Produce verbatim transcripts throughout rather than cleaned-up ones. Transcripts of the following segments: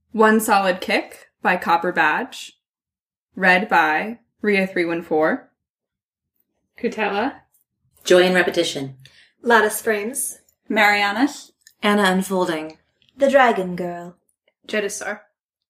One Solid Kick by Copper Badge. Read by Rhea three one four. Kutella. Joy in Repetition. Lattice Frames. Marianas. Anna Unfolding. The Dragon Girl. Jedisar.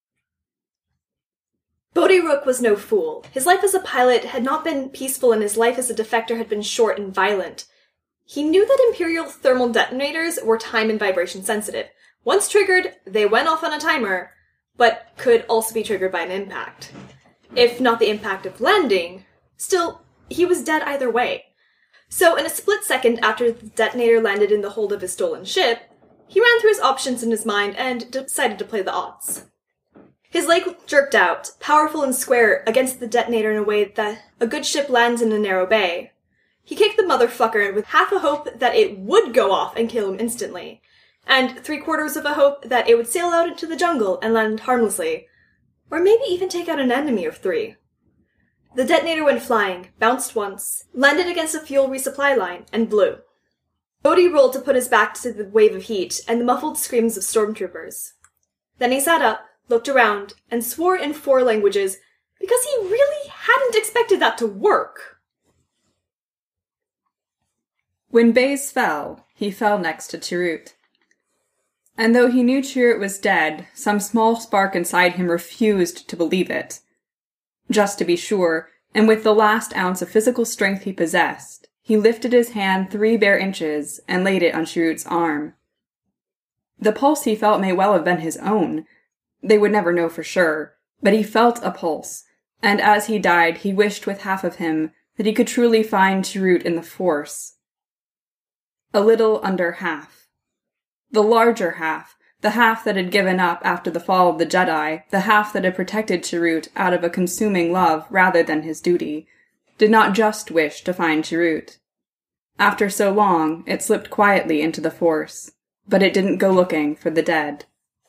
Bodhi Rook was no fool. His life as a pilot had not been peaceful, and his life as a defector had been short and violent. He knew that Imperial thermal detonators were time and vibration sensitive. Once triggered, they went off on a timer, but could also be triggered by an impact. If not the impact of landing, still, he was dead either way. So in a split second after the detonator landed in the hold of his stolen ship, he ran through his options in his mind and decided to play the odds. His leg jerked out, powerful and square, against the detonator in a way that a good ship lands in a narrow bay. He kicked the motherfucker with half a hope that it would go off and kill him instantly, and three quarters of a hope that it would sail out into the jungle and land harmlessly, or maybe even take out an enemy of three. The detonator went flying, bounced once, landed against a fuel resupply line, and blew. Bodhi rolled to put his back to the wave of heat and the muffled screams of stormtroopers. Then he sat up, looked around, and swore in four languages because he really hadn't expected that to work. When Baze fell, he fell next to Chirrut. And though he knew Chirrut was dead, some small spark inside him refused to believe it. Just to be sure, and with the last ounce of physical strength he possessed, he lifted his hand three bare inches and laid it on Chirrut's arm. The pulse he felt may well have been his own. They would never know for sure, but he felt a pulse, and as he died he wished with half of him that he could truly find Chirrut in the Force. A little under half. The larger half, the half that had given up after the fall of the Jedi, the half that had protected Chirrut out of a consuming love rather than his duty, did not just wish to find Chirrut. After so long, it slipped quietly into the Force, but it didn't go looking for the dead.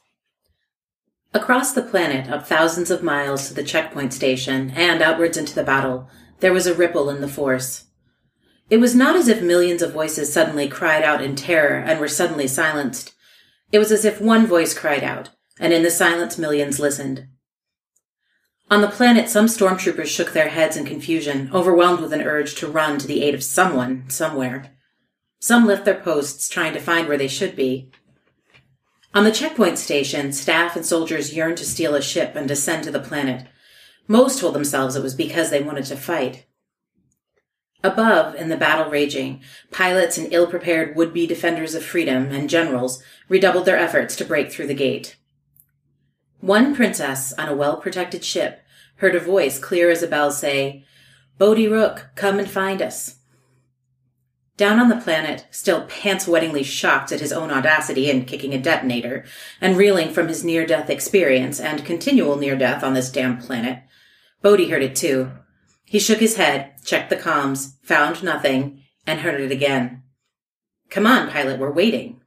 Across the planet, up thousands of miles to the checkpoint station, and outwards into the battle, there was a ripple in the Force. It was not as if millions of voices suddenly cried out in terror and were suddenly silenced. It was as if one voice cried out, and in the silence millions listened. On the planet, some stormtroopers shook their heads in confusion, overwhelmed with an urge to run to the aid of someone, somewhere. Some left their posts, trying to find where they should be. On the checkpoint station, staff and soldiers yearned to steal a ship and descend to the planet. Most told themselves it was because they wanted to fight. Above, in the battle raging, pilots and ill-prepared would-be defenders of freedom and generals redoubled their efforts to break through the gate. One princess on a well-protected ship heard a voice clear as a bell say, "Bodhi Rook, come and find us." Down on the planet, still pants-wettingly shocked at his own audacity in kicking a detonator, and reeling from his near-death experience and continual near-death on this damn planet, Bodhi heard it too. He shook his head, checked the comms, found nothing, and heard it again. "Come on, pilot, we're waiting."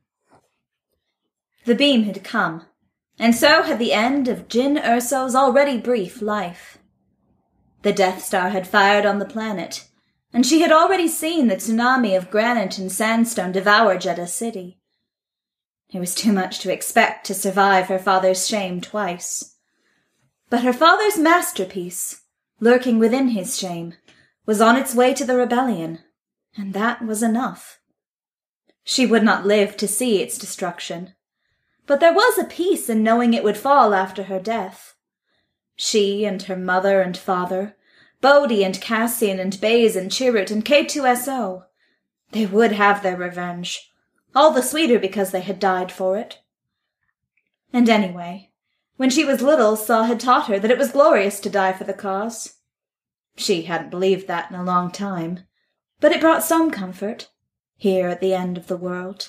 The beam had come, and so had the end of Jyn Erso's already brief life. The Death Star had fired on the planet, and she had already seen the tsunami of granite and sandstone devour Jedha City. It was too much to expect to survive her father's shame twice. But her father's masterpiece, lurking within his shame, was on its way to the rebellion, and that was enough. She would not live to see its destruction, but there was a peace in knowing it would fall after her death. She and her mother and father, Bodhi and Cassian and Baze and Chirrut and K two S O, they would have their revenge, all the sweeter because they had died for it. And anyway, when she was little, Saw had taught her that it was glorious to die for the cause. She hadn't believed that in a long time, but it brought some comfort, here at the end of the world.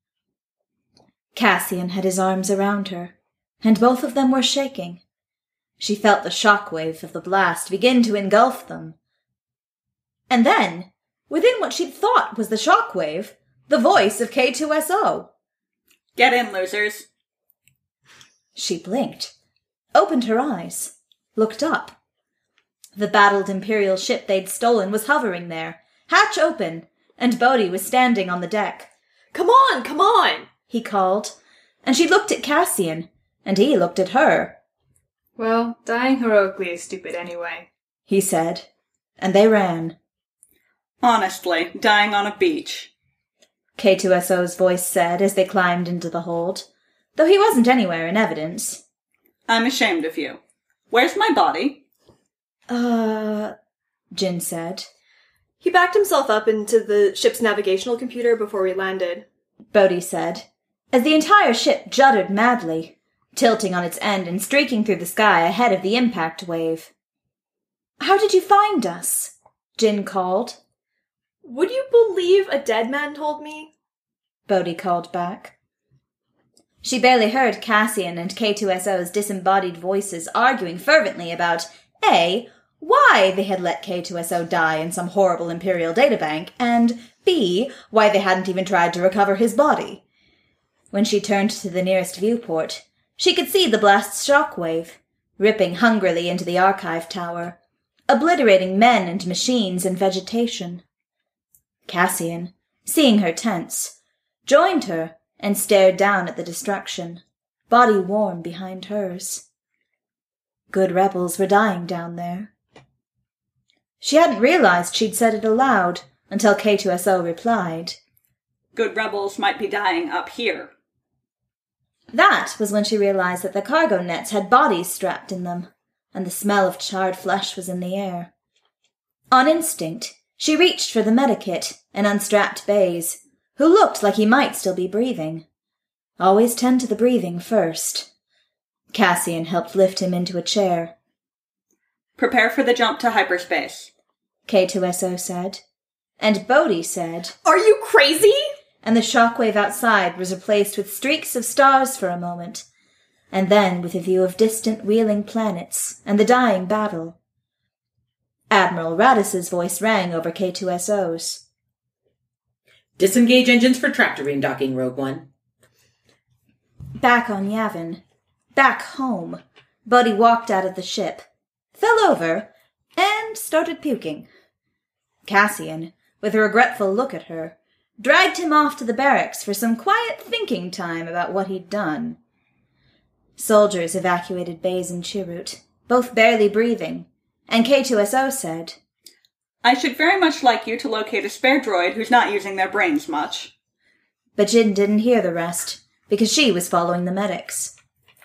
Cassian had his arms around her, and both of them were shaking. She felt the shockwave of the blast begin to engulf them. And then, within what she'd thought was the shockwave, the voice of K two S O. "Get in, losers." She blinked, opened her eyes, looked up. The battled Imperial ship they'd stolen was hovering there, hatch open, and Bodhi was standing on the deck. "Come on, come on!" he called, and she looked at Cassian, and he looked at her. Well, dying heroically is stupid anyway, he said, and they ran. Honestly, dying on a beach, K two S O's voice said as they climbed into the hold, though he wasn't anywhere in evidence. I'm ashamed of you. Where's my body? Uh, Jin said. He backed himself up into the ship's navigational computer before we landed. Bodhi said, as the entire ship juddered madly, tilting on its end and streaking through the sky ahead of the impact wave. How did you find us? Jin called. Would you believe a dead man told me? Bodhi called back. She barely heard Cassian and K two S O's disembodied voices arguing fervently about A, why they had let K two S O die in some horrible Imperial databank, and B, why they hadn't even tried to recover his body. When she turned to the nearest viewport, she could see the blast's shockwave, ripping hungrily into the archive tower, obliterating men and machines and vegetation. Cassian, seeing her tense, joined her and stared down at the destruction, body warm behind hers. Good rebels were dying down there. She hadn't realized she'd said it aloud until K two S O replied. Good rebels might be dying up here. That was when she realized that the cargo nets had bodies strapped in them, and the smell of charred flesh was in the air. On instinct, she reached for the medikit and unstrapped Baze, who looked like he might still be breathing. Always tend to the breathing first. Cassian helped lift him into a chair. Prepare for the jump to hyperspace, K two S O said. And Bodhi said, Are you crazy? And the shockwave outside was replaced with streaks of stars for a moment, and then with a view of distant wheeling planets and the dying battle. Admiral Radis's voice rang over K two S O's. Disengage engines for tractor docking, Rogue One. Back on Yavin, back home, Buddy walked out of the ship, fell over, and started puking. Cassian, with a regretful look at her, dragged him off to the barracks for some quiet thinking time about what he'd done. Soldiers evacuated Baze and Chirrut, both barely breathing, and K two S O said, I should very much like you to locate a spare droid who's not using their brains much. But Jin didn't hear the rest, because she was following the medics.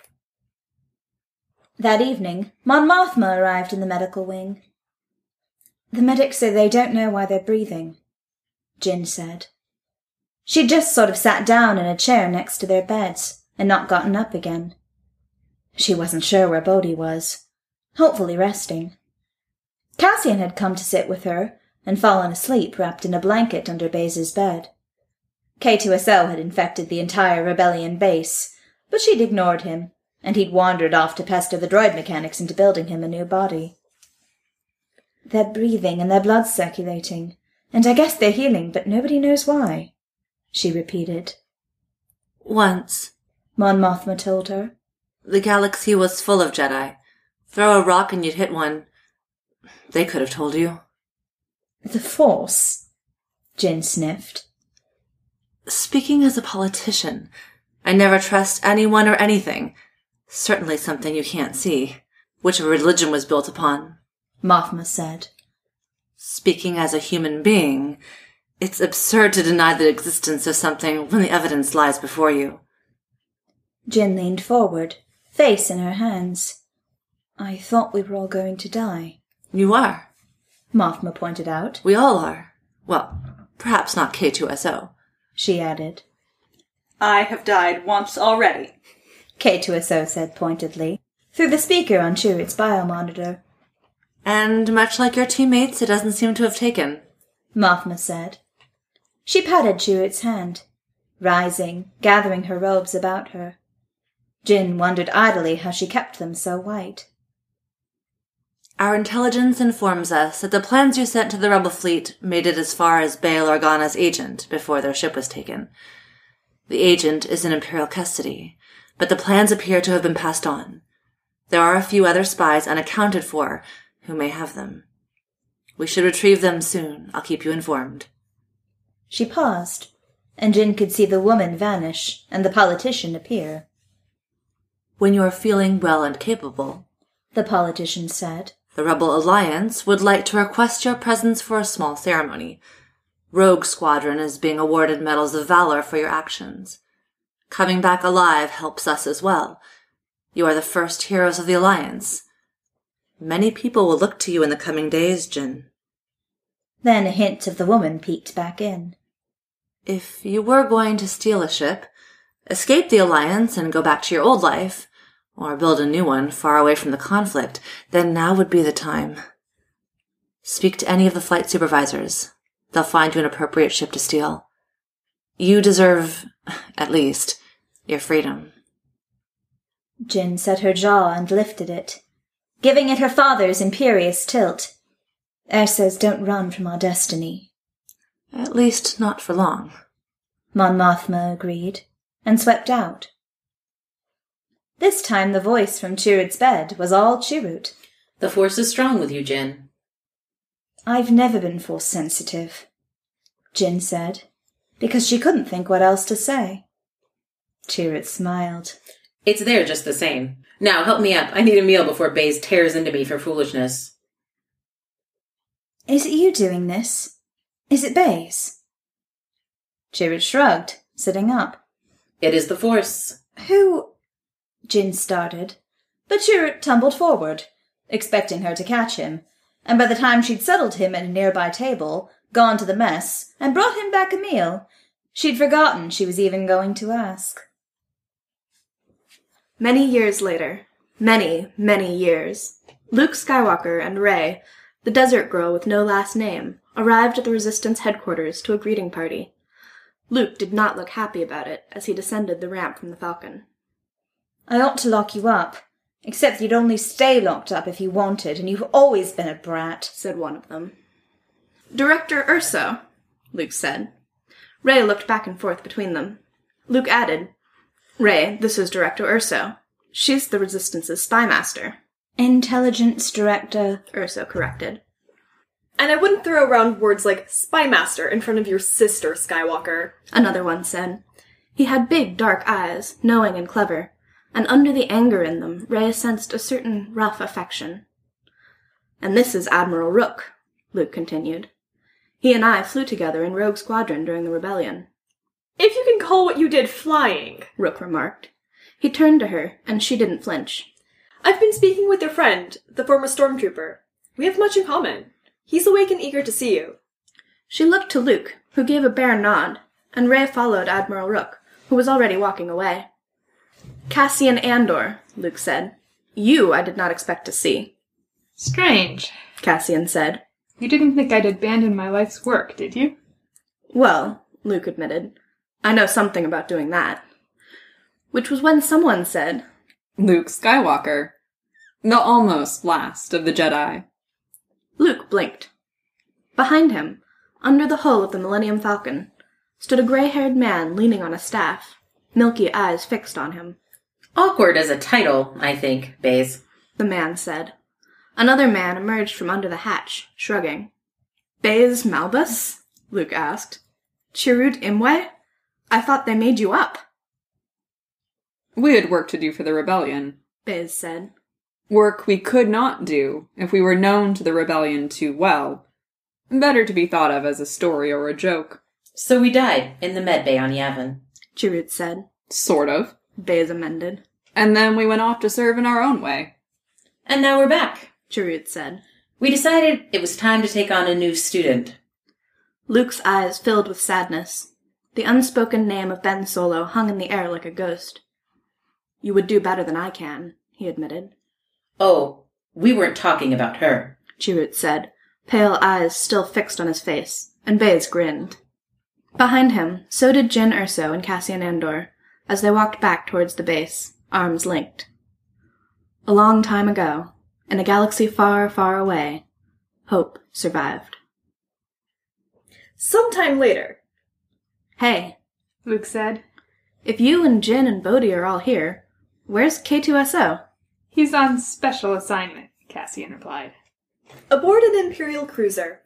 That evening, Mon Mothma arrived in the medical wing. The medics say they don't know why they're breathing, Jin said. She'd just sort of sat down in a chair next to their beds and not gotten up again. She wasn't sure where Bodhi was, hopefully resting. Cassian had come to sit with her and fallen asleep wrapped in a blanket under Baze's bed. K two S O had infected the entire rebellion base, but she'd ignored him, and he'd wandered off to pester the droid mechanics into building him a new body. They're breathing and their blood's circulating, and I guess they're healing, but nobody knows why, she repeated. Once, Mon Mothma told her, the galaxy was full of Jedi. Throw a rock and you'd hit one. They could have told you. The Force, Jin sniffed. Speaking as a politician, I never trust anyone or anything. Certainly something you can't see, which a religion was built upon, Mothma said. Speaking as a human being, it's absurd to deny the existence of something when the evidence lies before you. Jin leaned forward, face in her hands. I thought we were all going to die. You are, Mothma pointed out. We all are. Well, perhaps not K two S O, she added. I have died once already, K two S O said pointedly, through the speaker on Chirrut's biomonitor. And much like your teammates, it doesn't seem to have taken, Mothma said. She patted Chirrut's hand, rising, gathering her robes about her. Jin wondered idly how she kept them so white. Our intelligence informs us that the plans you sent to the rebel fleet made it as far as Bail Organa's agent before their ship was taken. The agent is in Imperial custody, but the plans appear to have been passed on. There are a few other spies unaccounted for who may have them. We should retrieve them soon. I'll keep you informed. She paused, and Jin could see the woman vanish and the politician appear. When you are feeling well and capable, the politician said, the Rebel Alliance would like to request your presence for a small ceremony. Rogue Squadron is being awarded medals of valor for your actions. Coming back alive helps us as well. You are the first heroes of the Alliance. Many people will look to you in the coming days, Jin. Then a hint of the woman peeked back in. If you were going to steal a ship, escape the Alliance and go back to your old life, or build a new one far away from the conflict, then now would be the time. Speak to any of the flight supervisors. They'll find you an appropriate ship to steal. You deserve, at least, your freedom. Jin set her jaw and lifted it, giving it her father's imperious tilt. Ersos don't run from our destiny. At least not for long. Mon Mothma agreed, and swept out. This time the voice from Chirrut's bed was all Chirrut. The force is strong with you, Jin. I've never been force-sensitive, Jin said, because she couldn't think what else to say. Chirrut smiled. It's there just the same. Now, help me up. I need a meal before Baze tears into me for foolishness. Is it you doing this? Is it Baze? Chirrut shrugged, sitting up. It is the force. Who... Jin started, but Chirrut tumbled forward, expecting her to catch him, and by the time she'd settled him at a nearby table, gone to the mess, and brought him back a meal, she'd forgotten she was even going to ask. Many years later, many, many years, Luke Skywalker and Rey, the desert girl with no last name, arrived at the Resistance headquarters to a greeting party. Luke did not look happy about it as he descended the ramp from the Falcon. I ought to lock you up, except you'd only stay locked up if you wanted, and you've always been a brat, said one of them. Director Urso, Luke said. Rey looked back and forth between them. Luke added, Rey, this is Director Urso. She's the Resistance's spy master. Intelligence Director, Urso corrected. And I wouldn't throw around words like spy master in front of your sister, Skywalker, another one said. He had big, dark eyes, knowing and clever, and under the anger in them, Rey sensed a certain rough affection. And this is Admiral Rook, Luke continued. He and I flew together in Rogue Squadron during the rebellion. If you can call what you did flying, Rook remarked. He turned to her, and she didn't flinch. I've been speaking with your friend, the former stormtrooper. We have much in common. He's awake and eager to see you. She looked to Luke, who gave a bare nod, and Rey followed Admiral Rook, who was already walking away. Cassian Andor, Luke said. You I did not expect to see. Strange, Cassian said. You didn't think I'd abandon my life's work, did you? Well, Luke admitted, I know something about doing that. Which was when someone said, Luke Skywalker, the almost last of the Jedi. Luke blinked. Behind him, under the hull of the Millennium Falcon, stood a gray-haired man leaning on a staff, milky eyes fixed on him. Awkward as a title, I think, Baze, the man said. Another man emerged from under the hatch, shrugging. Baze Malbus? Luke asked. Chirrut Imwe? I thought they made you up. We had work to do for the rebellion, Baze said. Work we could not do if we were known to the rebellion too well. Better to be thought of as a story or a joke. So we died in the medbay on Yavin, Chirrut said. Sort of, Baze amended. And then we went off to serve in our own way. And now we're back, Chirrut said. We decided it was time to take on a new student. Luke's eyes filled with sadness. The unspoken name of Ben Solo hung in the air like a ghost. You would do better than I can, he admitted. Oh, we weren't talking about her, Chirrut said, pale eyes still fixed on his face, and Baze grinned. Behind him, so did Jyn Erso and Cassian Andor, as they walked back towards the base, arms linked. A long time ago, in a galaxy far, far away, hope survived. Sometime later. Hey, Luke said. If you and Jyn and Bodhi are all here, where's K two S O? He's on special assignment, Cassian replied. Aboard an Imperial cruiser.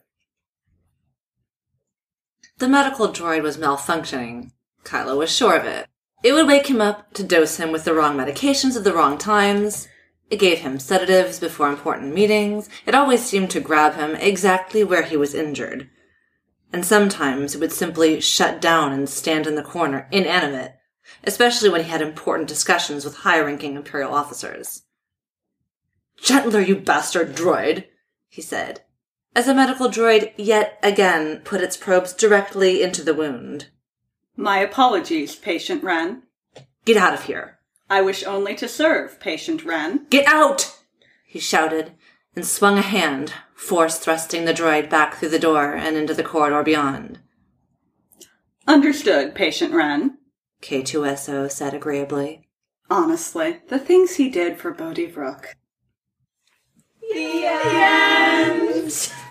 The medical droid was malfunctioning. Kylo was sure of it. It would wake him up to dose him with the wrong medications at the wrong times. It gave him sedatives before important meetings. It always seemed to grab him exactly where he was injured. And sometimes it would simply shut down and stand in the corner, inanimate, especially when he had important discussions with high-ranking Imperial officers. "Gentler, you bastard droid," he said, as a medical droid yet again put its probes directly into the wound. My apologies, Patient Wren. "Get out of here." I wish only to serve, Patient Wren. "Get out!" he shouted, and swung a hand, force thrusting the droid back through the door and into the corridor beyond. Understood, Patient Wren, K two S O said agreeably. Honestly, the things he did for Bodhi Rook. The end!